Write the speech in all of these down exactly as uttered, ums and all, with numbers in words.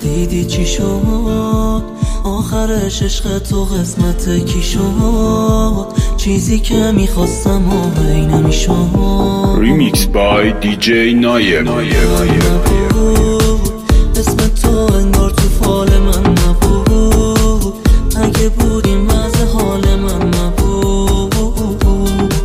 دیدی چی شد آخرش، عشق تو قسمت کی شد؟ چیزی که میخواستم و هی نمیشد. ریمیکس بای دی جی نایم. اسم تو انگار تو فال من نبود، اگه بودیم وضع حال من نبود.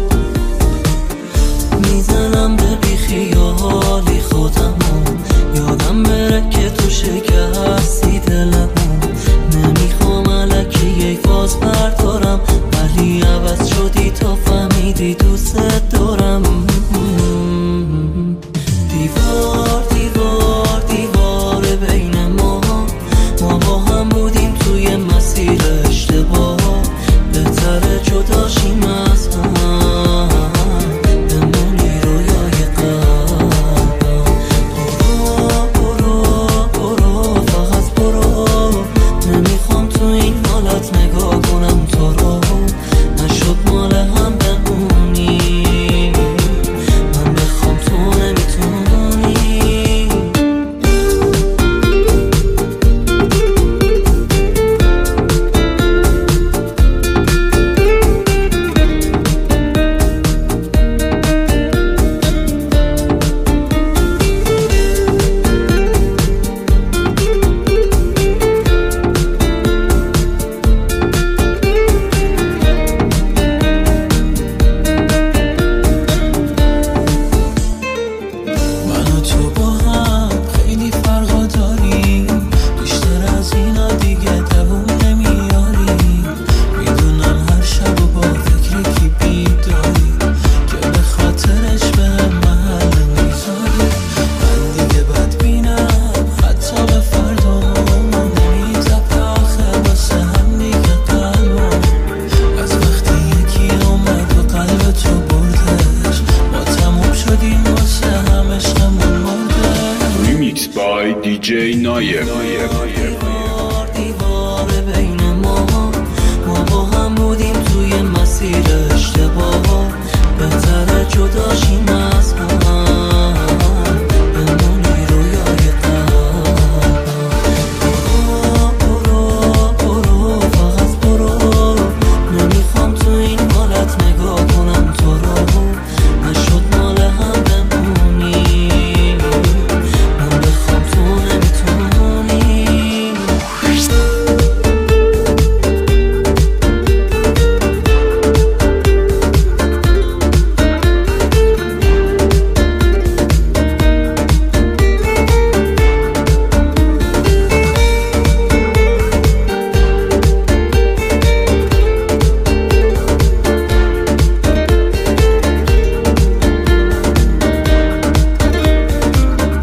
میزنم به بیخیالی خودمو، یادم بره که تو شکستی دلمو. نمیخوام الکی یک فاز بردارم، ولی عوض شدی تا فهمیدی دوست دارم. دیوار دیوار دیوار بین ما، ما با هم بودیم توی مسیر اشتباه. بهتره جداشیم از هم، بمونی رویای قلبم. برو برو برو فقط برو، نمیخوام تو این حالت نگاه کنم تو رو. نشد مال هم بمونی، من بخوام تو نمیتونی. بای دی جی نایم. دیوار دیوار بین ما، ما با هم